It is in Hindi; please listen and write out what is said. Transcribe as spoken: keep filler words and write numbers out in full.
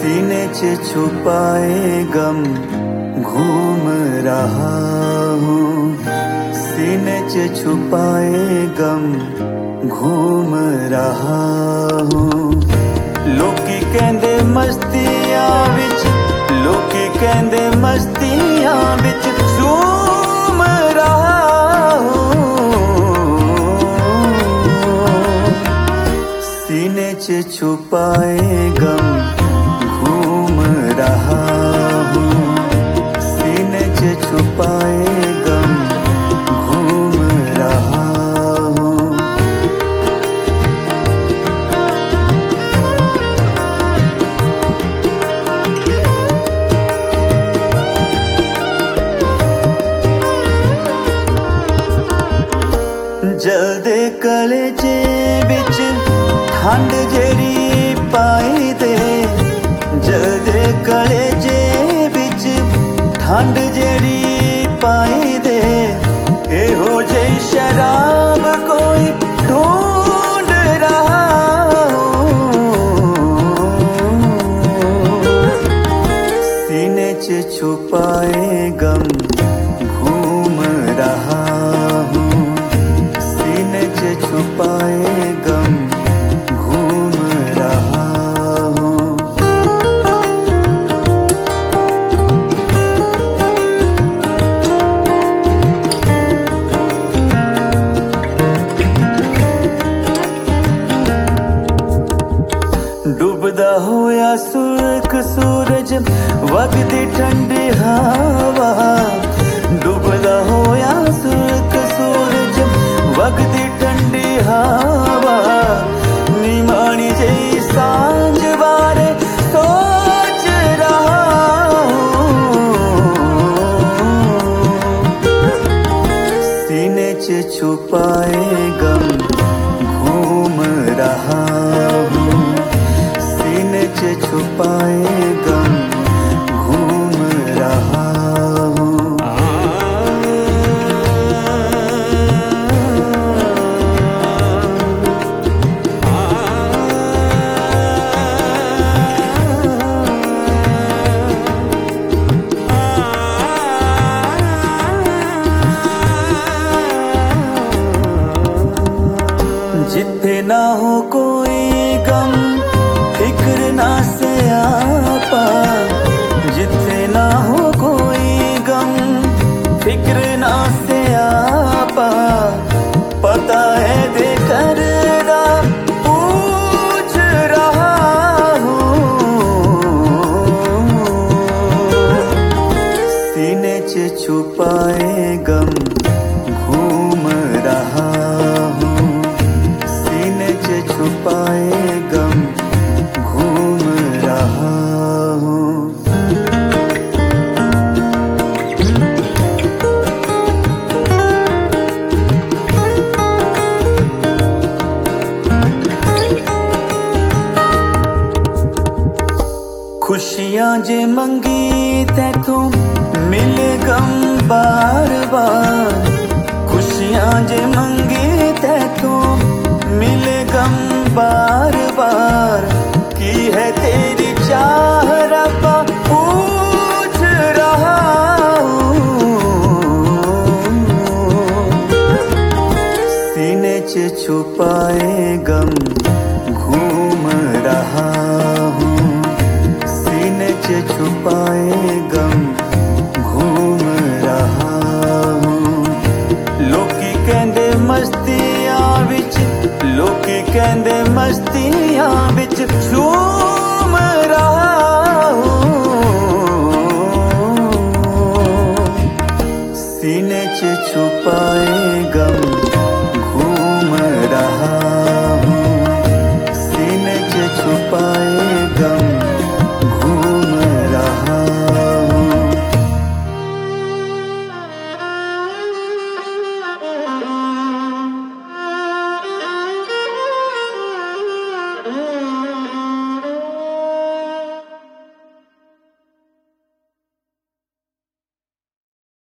सीने च छुपाए गम घूम रहा हूँ, सीने च छुपाए गम घूम रहा हूँ। लोकी कहंदे मस्तियां विच, लोकी कहंदे मस्तियां विच झूम रहा हूँ। सीने च छुपाए गम घूम रहा हूँ, सीने च छुपाए गम घूम रहा हूँ। जल्दे कलेजे बिच ठंड जेरी पाई दे, जल्दे कलेजे बिच ठंड जेरी पाई दे। एहो जेही शराब कोई ढूंढ रहा हूँ, सीने च छुपाए गम घूम रहा हूँ, सीने च छुपाए गम घूम रहा हूँ। डूबदा होया सुर्ख सूरज वगदी ठंडी हवा, डूबदा होया सुर्ख सूरज वगदी ठंडी हवा। निमाणी जई सांझ बारे सोच रहा हूँ, सीने च छुपाए गम घूम रहा हूँ, सीने च छुपाए गम घूम रहा हूँ। जिथे ना हो कोई गम फिक्र ना से आपा, जिथे ना हो कोई गम फिक्र ना से आपा। पता है दे करदा पूछ रहा हूँ, सीने च छुपाए गम घूम रहा हूँ, सीने च छुपाए गम घूम रहा हूँ। खुशियां जे मंगी तैथों मिले गम बार बार, खुशियां जे मंगी तैथों मिले गम बार बार। की है तेरी चाह रब्बा पूछ रहा हूँ, सीने च छुपाए गम घूम रहा हूँ, सीने च छुपाए